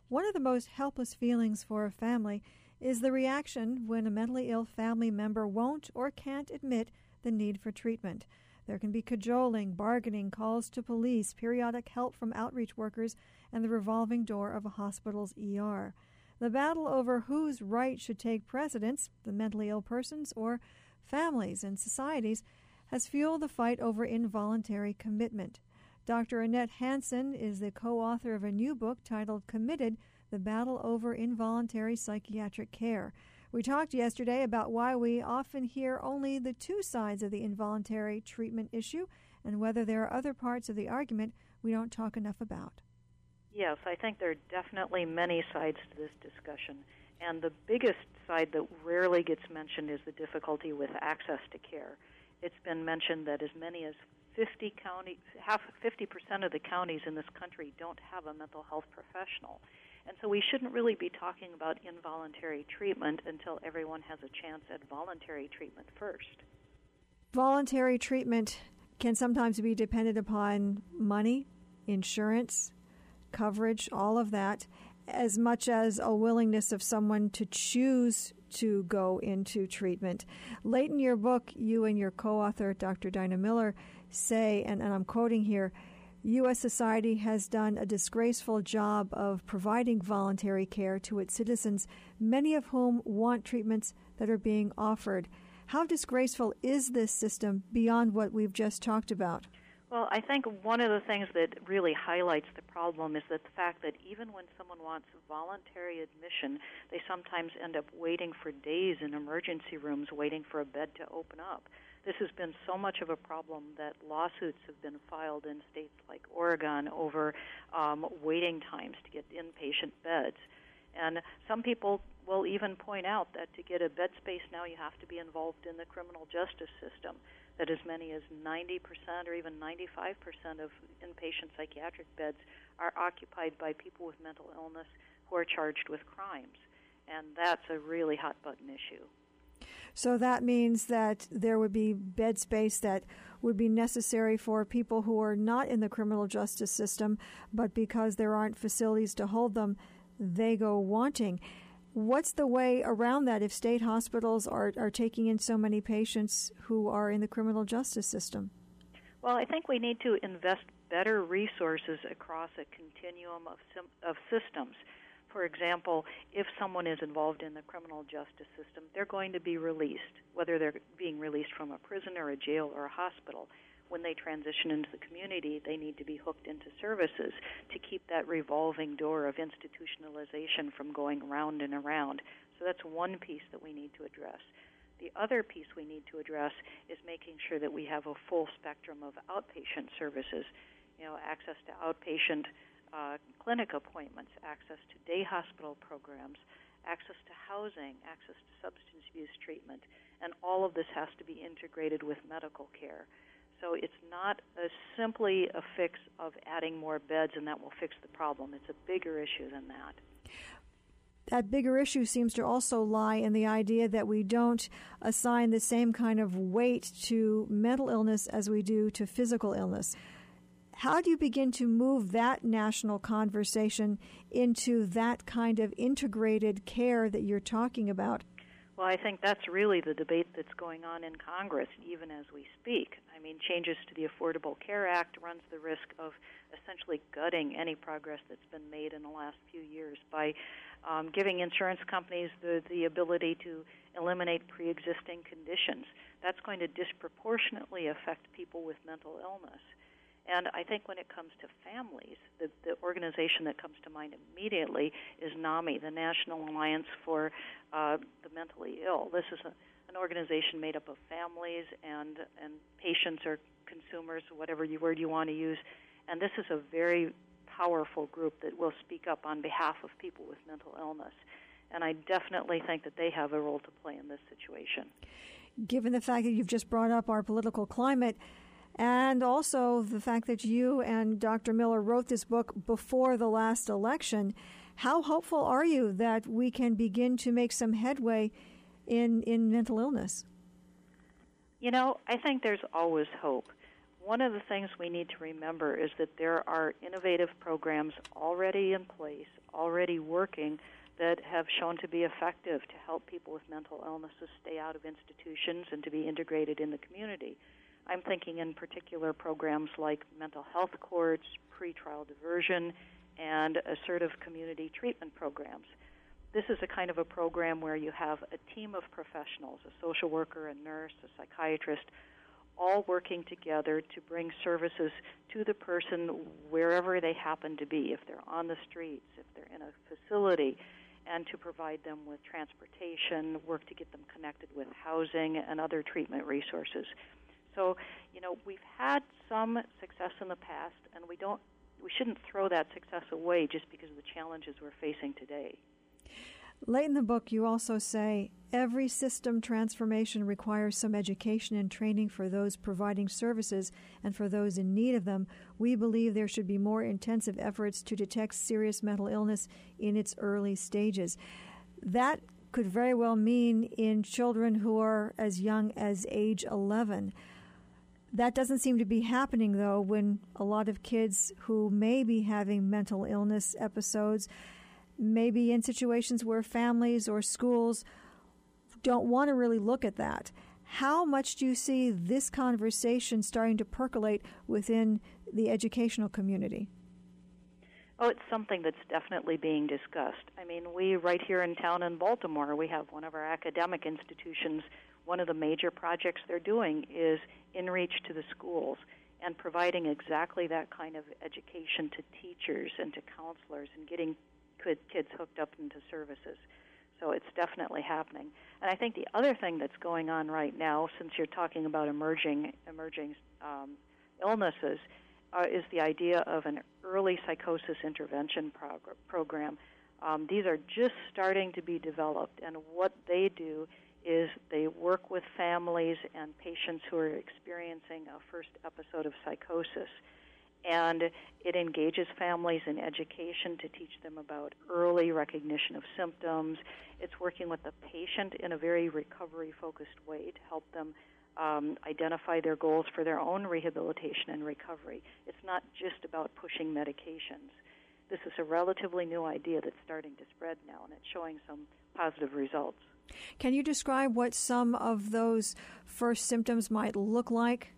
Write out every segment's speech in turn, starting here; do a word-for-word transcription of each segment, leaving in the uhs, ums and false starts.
One of the most helpless feelings for a family is the reaction when a mentally ill family member won't or can't admit the need for treatment. There can be cajoling, bargaining, calls to police, periodic help from outreach workers, and the revolving door of a hospital's E R. The battle over whose right should take precedence, the mentally ill person's or families and societies, has fueled the fight over involuntary commitment. Doctor Annette Hansen is the co-author of a new book titled Committed, The Battle Over Involuntary Psychiatric Care. We talked yesterday about why we often hear only the two sides of the involuntary treatment issue and whether there are other parts of the argument we don't talk enough about. Yes, I think there are definitely many sides to this discussion. And the biggest side that rarely gets mentioned is the difficulty with access to care. It's been mentioned that as many as fifty county, half fifty percent of the counties in this country don't have a mental health professional. And so we shouldn't really be talking about involuntary treatment until everyone has a chance at voluntary treatment first. Voluntary treatment can sometimes be dependent upon money, insurance, coverage, all of that, as much as a willingness of someone to choose to go into treatment. Late in your book, you and your co-author, Doctor Dinah Miller, say, and, and I'm quoting here, U S society has done a disgraceful job of providing voluntary care to its citizens, many of whom want treatments that are being offered. How disgraceful is this system beyond what we've just talked about? Well, I think one of the things that really highlights the problem is that the fact that even when someone wants voluntary admission, they sometimes end up waiting for days in emergency rooms, waiting for a bed to open up. This has been so much of a problem that lawsuits have been filed in states like Oregon over um, waiting times to get inpatient beds. And some people will even point out that to get a bed space now you have to be involved in the criminal justice system, that as many as ninety percent or even ninety-five percent of inpatient psychiatric beds are occupied by people with mental illness who are charged with crimes. And that's a really hot-button issue. So that means that there would be bed space that would be necessary for people who are not in the criminal justice system, but because there aren't facilities to hold them, they go wanting. What's the way around that if state hospitals are, are taking in so many patients who are in the criminal justice system? Well, I think we need to invest better resources across a continuum of, sim- of systems. For example, if someone is involved in the criminal justice system, they're going to be released, whether they're being released from a prison or a jail or a hospital. When they transition into the community, they need to be hooked into services to keep that revolving door of institutionalization from going round and around. So that's one piece that we need to address. The other piece we need to address is making sure that we have a full spectrum of outpatient services, you know, access to outpatient Uh, clinic appointments, access to day hospital programs, access to housing, access to substance abuse treatment, and all of this has to be integrated with medical care. So it's not a, simply a fix of adding more beds and that will fix the problem. It's a bigger issue than that. That bigger issue seems to also lie in the idea that we don't assign the same kind of weight to mental illness as we do to physical illness. How do you begin to move that national conversation into that kind of integrated care that you're talking about? Well, I think that's really the debate that's going on in Congress, even as we speak. I mean, changes to the Affordable Care Act runs the risk of essentially gutting any progress that's been made in the last few years by um, giving insurance companies the, the ability to eliminate pre-existing conditions. That's going to disproportionately affect people with mental illness. And I think when it comes to families, the, the organization that comes to mind immediately is NAMI, the National Alliance for uh, the Mentally Ill. This is a, an organization made up of families and, and patients or consumers, whatever you, word you want to use. And this is a very powerful group that will speak up on behalf of people with mental illness. And I definitely think that they have a role to play in this situation. Given the fact that you've just brought up our political climate, and also the fact that you and Doctor Miller wrote this book before the last election, how hopeful are you that we can begin to make some headway in, in mental illness? You know, I think there's always hope. one of the things we need to remember is that there are innovative programs already in place, already working, that have shown to be effective to help people with mental illnesses stay out of institutions and to be integrated in the community. I'm thinking in particular programs like mental health courts, pretrial diversion, and assertive community treatment programs. This is a kind of a program where you have a team of professionals, a social worker, a nurse, a psychiatrist, all working together to bring services to the person wherever they happen to be, if they're on the streets, if they're in a facility, and to provide them with transportation, work to get them connected with housing and other treatment resources. So, you know, we've had some success in the past, and we don't, we shouldn't throw that success away just because of the challenges we're facing today. Late in the book, you also say every system transformation requires some education and training for those providing services and for those in need of them. We believe there should be more intensive efforts to detect serious mental illness in its early stages. That could very well mean in children who are as young as age eleven. That doesn't seem to be happening, though, when a lot of kids who may be having mental illness episodes maybe in situations where families or schools don't want to really look at that. How much do you see this conversation starting to percolate within the educational community? Oh, it's something that's definitely being discussed. I mean, we right here in town in Baltimore, we have one of our academic institutions. One of the major projects they're doing is in-reach to the schools and providing exactly that kind of education to teachers and to counselors and getting kids hooked up into services. So it's definitely happening. And I think the other thing that's going on right now, since you're talking about emerging emerging um, illnesses, uh, is the idea of an early psychosis intervention prog- program. Um, these are just starting to be developed, and what they do is they work with families and patients who are experiencing a first episode of psychosis. And it engages families in education to teach them about early recognition of symptoms. It's working with the patient in a very recovery-focused way to help them um, identify their goals for their own rehabilitation and recovery. It's not just about pushing medications. This is a relatively new idea that's starting to spread now, and it's showing some positive results. Can you describe what some of those first symptoms might look like?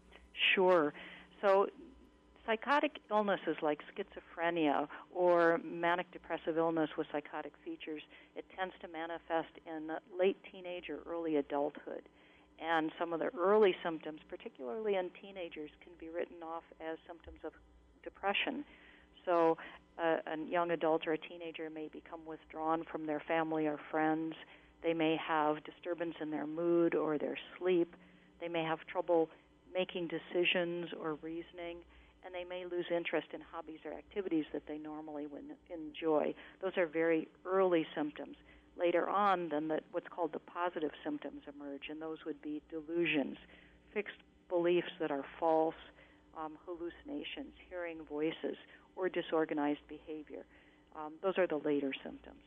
Sure. So psychotic illnesses like schizophrenia or manic depressive illness with psychotic features, it tends to manifest in late teenage or early adulthood. And some of the early symptoms, particularly in teenagers, can be written off as symptoms of depression. So uh, a young adult or a teenager may become withdrawn from their family or friends. They may have disturbance in their mood or their sleep. They may have trouble making decisions or reasoning, and they may lose interest in hobbies or activities that they normally would enjoy. Those are very early symptoms. Later on, then the, what's called the positive symptoms emerge, and those would be delusions, fixed beliefs that are false, um, hallucinations, hearing voices, or disorganized behavior. Um, those are the later symptoms.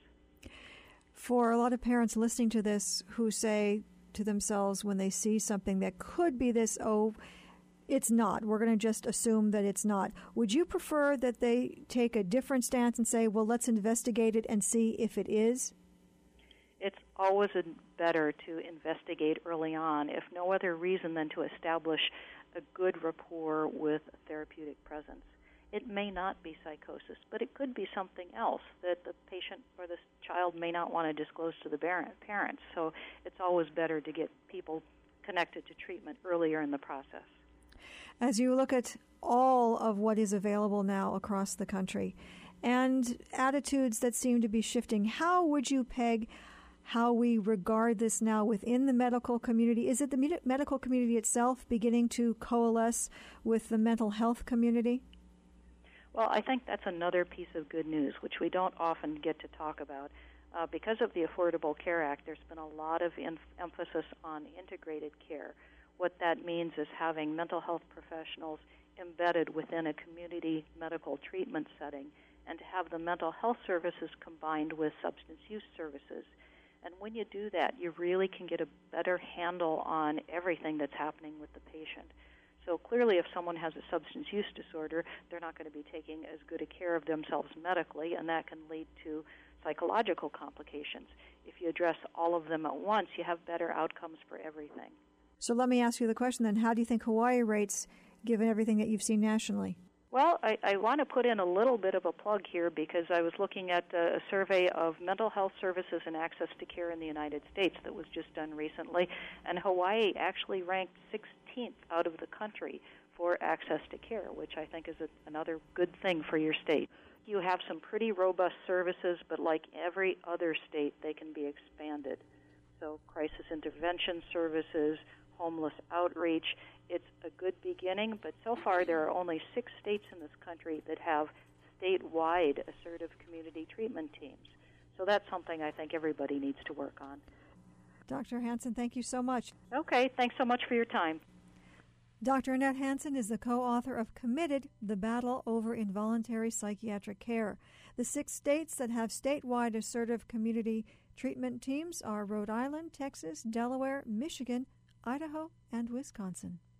For a lot of parents listening to this who say to themselves when they see something that could be this, oh, it's not. We're going to just assume that it's not. Would you prefer that they take a different stance and say, well, let's investigate it and see if it is? It's always better to investigate early on, if no other reason than to establish a good rapport with a therapeutic presence. It may not be psychosis, but it could be something else that the patient or the child may not want to disclose to the parents. So it's always better to get people connected to treatment earlier in the process. As you look at all of what is available now across the country and attitudes that seem to be shifting, how would you peg how we regard this now within the medical community? Is it the med- medical community itself beginning to coalesce with the mental health community? Well, I think that's another piece of good news, which we don't often get to talk about. Uh, because of the Affordable Care Act, there's been a lot of inf- emphasis on integrated care. What that means is having mental health professionals embedded within a community medical treatment setting and to have the mental health services combined with substance use services. And when you do that, you really can get a better handle on everything that's happening with the patient. So clearly, if someone has a substance use disorder, they're not going to be taking as good a care of themselves medically, and that can lead to psychological complications. If you address all of them at once, you have better outcomes for everything. So let me ask you the question then, how do you think Hawaii rates, given everything that you've seen nationally? Well, I, I want to put in a little bit of a plug here because I was looking at a, a survey of mental health services and access to care in the United States that was just done recently, and Hawaii actually ranked sixteenth out of the country for access to care, which I think is a, another good thing for your state. You have some pretty robust services, but like every other state, they can be expanded. So crisis intervention services, homeless outreach, it's a good beginning, but so far there are only six states in this country that have statewide assertive community treatment teams. So that's something I think everybody needs to work on. Doctor Hansen, thank you so much. Okay, thanks so much for your time. Doctor Annette Hansen is the co-author of Committed, The Battle Over Involuntary Psychiatric Care. The six states that have statewide assertive community treatment teams are Rhode Island, Texas, Delaware, Michigan, Idaho, and Wisconsin.